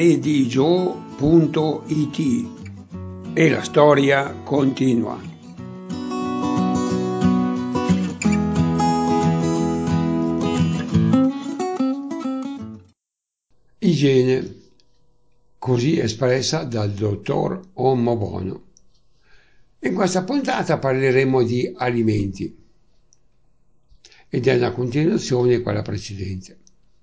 redigio.it e la storia continua. Igiene, così espressa dal dottor Ommobono. In questa puntata parleremo di alimenti ed è una continuazione di quella precedente.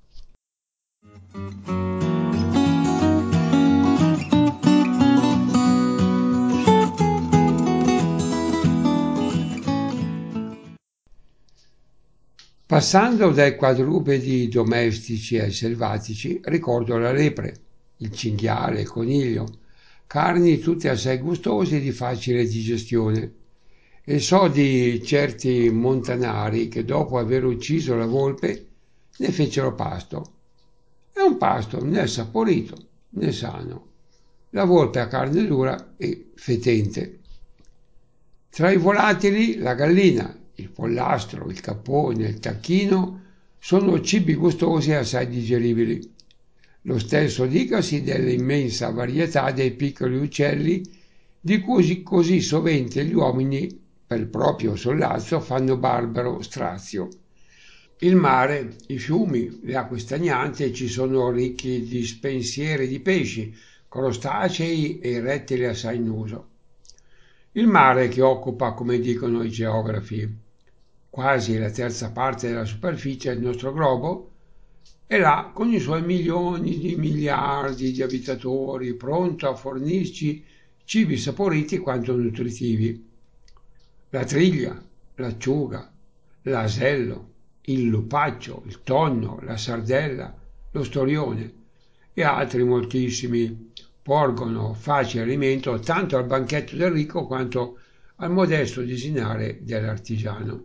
Passando dai quadrupedi domestici ai selvatici, ricordo la lepre, il cinghiale, il coniglio, carni tutte assai gustose e di facile digestione. E so di certi montanari che dopo aver ucciso la volpe ne fecero pasto. È un pasto né saporito né sano. La volpe ha carne dura e fetente. Tra i volatili la gallina, il pollastro, il cappone, il tacchino sono cibi gustosi e assai digeribili. Lo stesso dicasi dell'immensa varietà dei piccoli uccelli di cui così sovente gli uomini, per il proprio sollazzo, fanno barbaro strazio. Il mare, i fiumi, le acque stagnanti ci sono ricchi di spensieri di pesci, crostacei e rettili assai in uso. Il mare, che occupa, come dicono i geografi, quasi la terza parte della superficie del nostro globo, è là con i suoi milioni di miliardi di abitatori, pronto a fornirci cibi saporiti quanto nutritivi. La triglia, l'acciuga, l'asello, il lupaccio, il tonno, la sardella, lo storione e altri moltissimi porgono facile alimento tanto al banchetto del ricco quanto al modesto desinare dell'artigiano.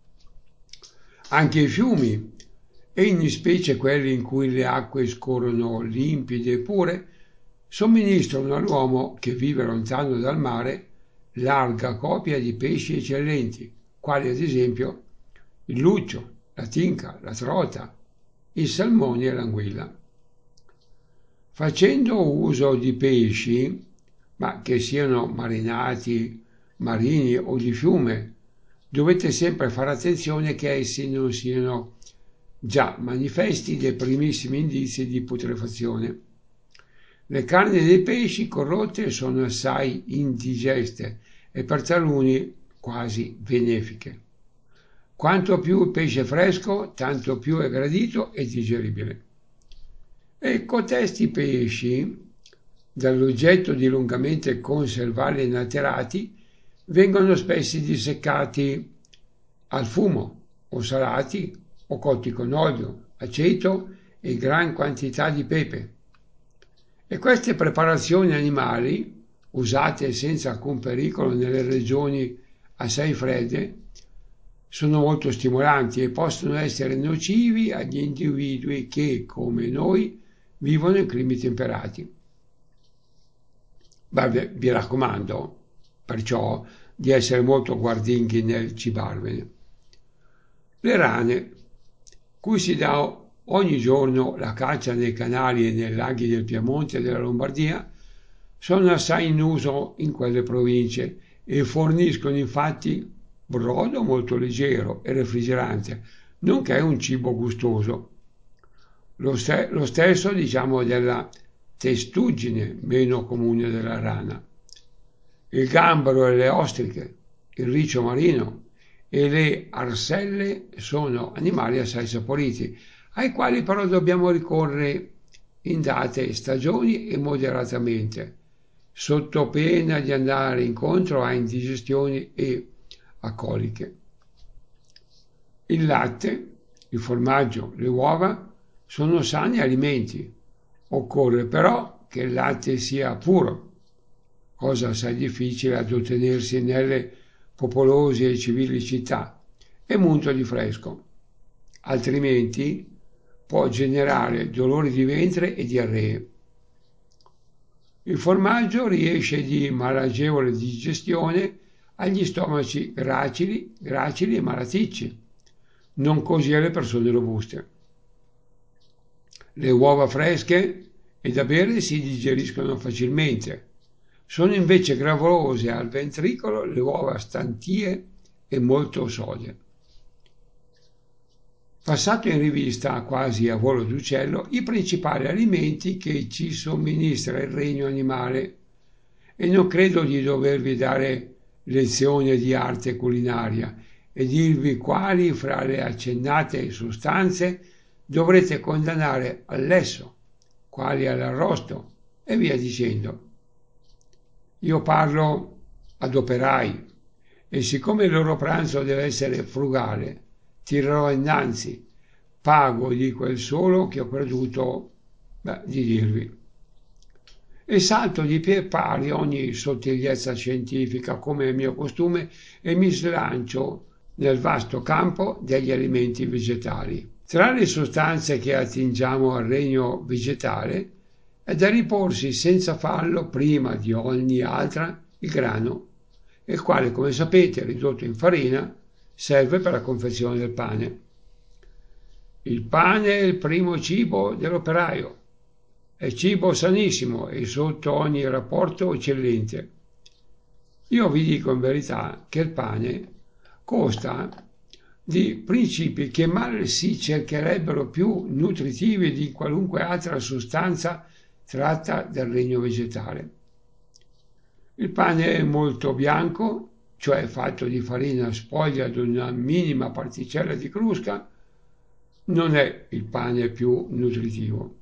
Anche i fiumi, e in specie quelli in cui le acque scorrono limpide e pure, somministrano all'uomo che vive lontano dal mare larga copia di pesci eccellenti, quali ad esempio il luccio, la tinca, la trota, il salmone e l'anguilla. Facendo uso di pesci, ma che siano marinati, marini o di fiume, dovete sempre fare attenzione che essi non siano già manifesti dei primissimi indizi di putrefazione. Le carni dei pesci corrotte sono assai indigeste e per taluni quasi benefiche. Quanto più il pesce fresco, tanto più è gradito e digeribile. E cotesti pesci, dall'oggetto di lungamente conservarli inalterati, vengono spesso disseccati al fumo, o salati, o cotti con olio, aceto e gran quantità di pepe. E queste preparazioni animali, usate senza alcun pericolo nelle regioni assai fredde, sono molto stimolanti e possono essere nocivi agli individui che, come noi, vivono in climi temperati. Beh, vi raccomando, perciò, di essere molto guardinghi nel cibarvene. Le rane, cui si dà ogni giorno la caccia nei canali e nei laghi del Piemonte e della Lombardia, sono assai in uso in quelle province e forniscono infatti brodo molto leggero e refrigerante, nonché un cibo gustoso. Lo stesso diciamo della testuggine, meno comune della rana. Il gambero e le ostriche, il riccio marino e le arselle sono animali assai saporiti, ai quali però dobbiamo ricorrere in date e stagioni e moderatamente, sotto pena di andare incontro a indigestioni e a coliche. Il latte, il formaggio, le uova sono sani alimenti. Occorre però che il latte sia puro, cosa assai difficile ad ottenersi nelle popolose e civili città, e munto di fresco, altrimenti può generare dolori di ventre e diarree. Il formaggio riesce di malagevole digestione agli stomaci gracili e malaticci, non così alle persone robuste. Le uova fresche e da bere si digeriscono facilmente. Sono invece gravose al ventricolo le uova stantie e molto sode. Passato in rivista, quasi a volo d'uccello, i principali alimenti che ci somministra il regno animale, e non credo di dovervi dare lezione di arte culinaria e dirvi quali fra le accennate sostanze dovrete condannare al lesso, quali all'arrosto e via dicendo. Io parlo ad operai e siccome il loro pranzo deve essere frugale, tirerò innanzi, pago di quel solo che ho creduto di dirvi. E salto di piè pari ogni sottigliezza scientifica come è mio costume e mi slancio nel vasto campo degli alimenti vegetali. Tra le sostanze che attingiamo al regno vegetale è da riporsi senza fallo prima di ogni altra il grano, il quale, come sapete, ridotto in farina, serve per la confezione del pane. Il pane è il primo cibo dell'operaio, è cibo sanissimo e sotto ogni rapporto eccellente. Io vi dico in verità che il pane consta di principi che mal si cercherebbero più nutritivi di qualunque altra sostanza tratta dal regno vegetale. Il pane è molto bianco, cioè fatto di farina spoglia di una minima particella di crusca, non è il pane più nutritivo.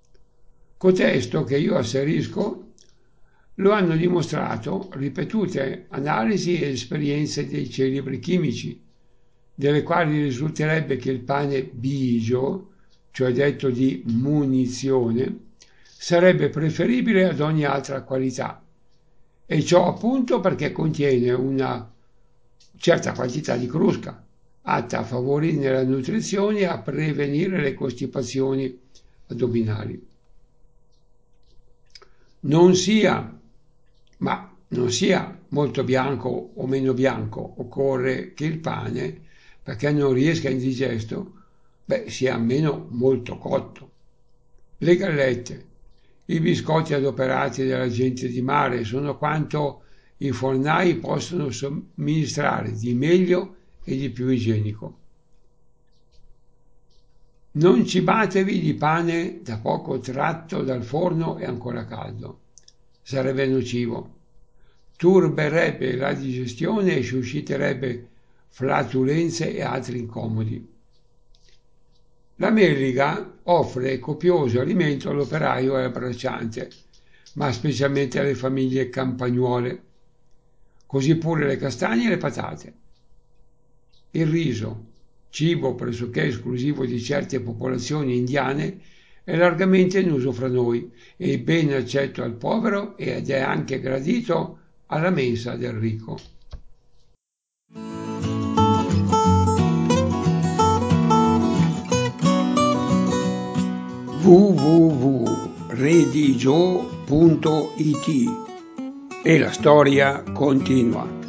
Cotesto che io asserisco lo hanno dimostrato ripetute analisi ed esperienze dei celebri chimici, delle quali risulterebbe che il pane bigio, cioè detto di munizione, sarebbe preferibile ad ogni altra qualità, e ciò appunto perché contiene una certa quantità di crusca, atta a favorire la nutrizione e a prevenire le costipazioni addominali. Non sia molto bianco o meno bianco, occorre che il pane, perché non riesca indigesto, sia almeno molto cotto. Le gallette, i biscotti adoperati dalla gente di mare sono quanto i fornai possono somministrare di meglio e di più igienico. Non cibatevi di pane da poco tratto dal forno e ancora caldo. Sarebbe nocivo. Turberebbe la digestione e susciterebbe flatulenze e altri incomodi. La melliga offre copioso alimento all'operaio e al bracciante, ma specialmente alle famiglie campagnuole. Così pure le castagne e le patate. Il riso, cibo pressoché esclusivo di certe popolazioni indiane, è largamente in uso fra noi e ben accetto al povero ed è anche gradito alla mensa del ricco. www.redigio.it e la storia continua.